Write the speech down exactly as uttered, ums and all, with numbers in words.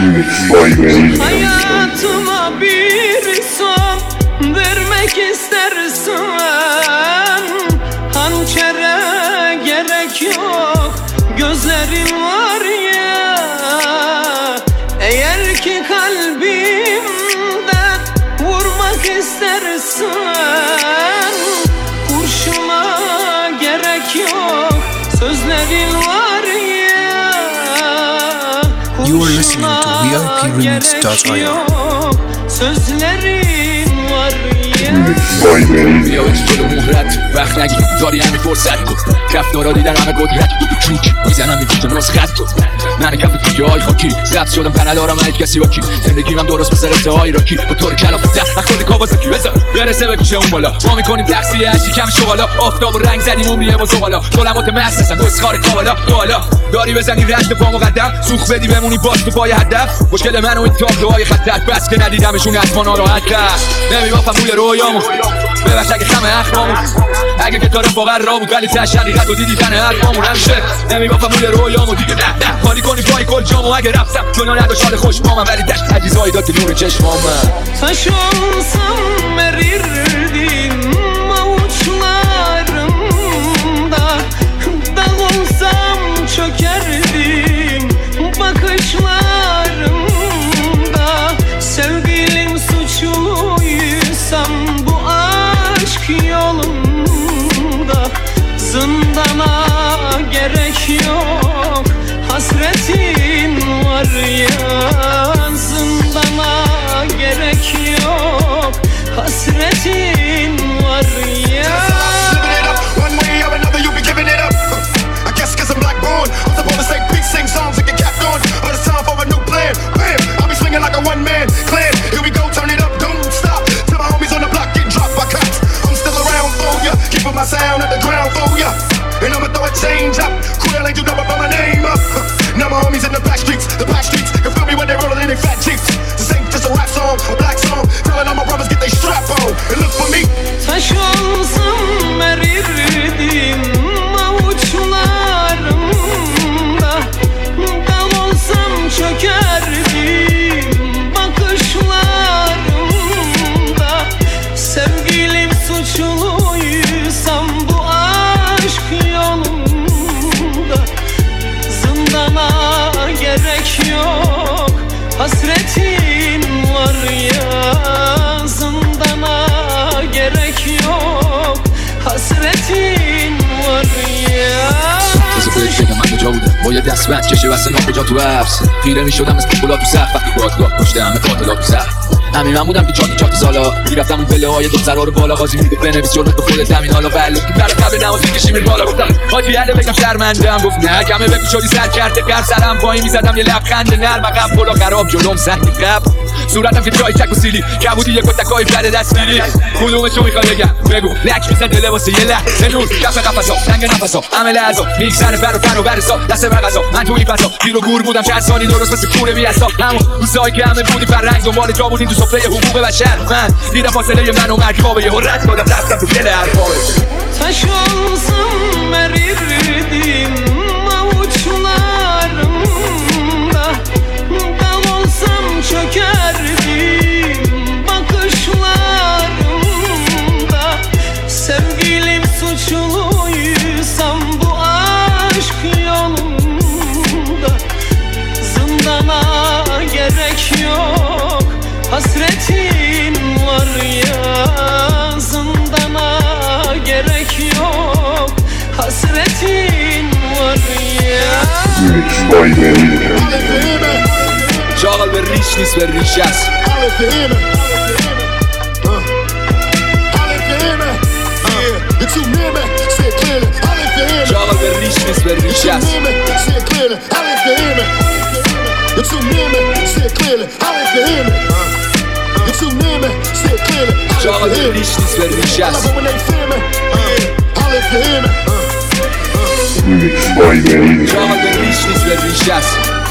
Hayatıma bir son vermek istersen hançere gerek yok, gözlerim var ya. Eğer ki kalbimden vurmak istersen kurşuna gerek yok, sözlerin var ya. You are listening to V I P Remix dot I O. Sözlerin var ya. بیا بچی جلو مهرت وقت نگیر داری همین فرصت رفتارا دیدن همه قدرت کلیک میزنم این تو نسخت من کف توی های خاکی ضبط شدم پنل آرام هیچ کسی با کی زندگیم هم درست مثل اتهای راکی با طور کلافته اخواد کابازاکی بذار برسه به گوشه اون بالا ما میکنیم تقصیه هشتی کم شوالا آفتاب و رنگ زدیم عمریه با زغالا ظلمات محسسن دستخار کالا بالا داری بزنی رد پا مقدم سوخ بدی بمونی باز تو پای هدف مشکل من و این تابلوهای خطر بس که ندیدمشون از ما ناراحت کرد نمیبافم روی رویامو ببخش اگه خمه اخمامون اگه که تا رفاقت را بود ولی تش حقیقت و دیدی تنه حرفامون همیشه نمیبافم روی رویامو دیگه نه نه خالی کنی پای کل جامو اگه رفتم جنا نداشت حال خوش با من ولی دشت عزیزایی داد که نور چشمام من Taş olsam verirdim avuçlarımda, dal olsam çökerdim bakışlarımda. Sevgilim suçluysam bu aşk yolunda, zindana gerek yok, hasretin var ya. Zindana gerek yok, hasretin var ya. Living it up, one way or another you'll be giving it up. I guess cause I'm black born, I'm supposed to say peace, sing songs and get capped on. But it's time for a new plan, bam, I'll be swinging like a one-man clan. Here we go, turn it up, don't stop, till my homies on the block get dropped by cops. I'm still around for ya, keeping my sound at the ground for ya. And I'ma throw a change up, Quill ain't you know about my name up. Now my homies in the back streets, the back streets, can feel me when they rollin' in they fat jeeps. This ain't just a rap song, a black song, telling all my brothers get they strap on and look for me. Taş olsam verirdim avuçlarımda, dal olsam çökerdim bakışlarımda. Sevgilim suçluysam bu aşk yolunda, zindana gerek yok, hasretin var ya. Zindana gerek yok, hasretin var ya. بذار بهت بگم من کجا بودم با یه دستبند کشه واسه ناکجا تو حبس خیره میشدم از پولا تو سقف وقتی بادگاه پشت همه قاتلا تو سقف همین من بودم که چاتی چاتی سالا میرفتم اون پله های دخترها رو بالا قاضی میگفت بنویس جرمت به خودت همین حالا بله که برای قبل نماز میکشی میری بالا گفتم حاجی یاله بگم شرمندم گفت نه کمه بگو شدی سر کرده کر سرم پایین میزدم یه لبخند نرم عقب پلا خراب جلوم سختی قبل صورتم که جای چک و سیلی کبودی یک تکای پر دستگیری کدومشو میخوای بگم بگو لک میزن دل واسه یه لحظه نور کف قفسا تنگ نفسا همه لحظا میکسن پر و پر و برسا دست به غذا من توی فضا گیر و گور بودم چند سالی درست مثل کوره بی حساب همون روزایی که همه بودی فرنگ دنبال جا بودین تو سفره حقوق بشر من دیدم فاصله من و مرگ خوابه یهو رد دادم رفتم تو دل حرفابه Taş olsam verirdim avuçlarımda, dal olsam çökerdim bakışlarımda. Sevgilim suçluysam bu aşk yolunda, zindana gerek yok, hasretin var ya. Zindana gerek yok, hasretin var ya. شاغل به ریش نیست به ریش است شاغل به ریش نیست به ریش است شاغل به ریش نیست به ریش است شاغل به ریش نیست به ریش است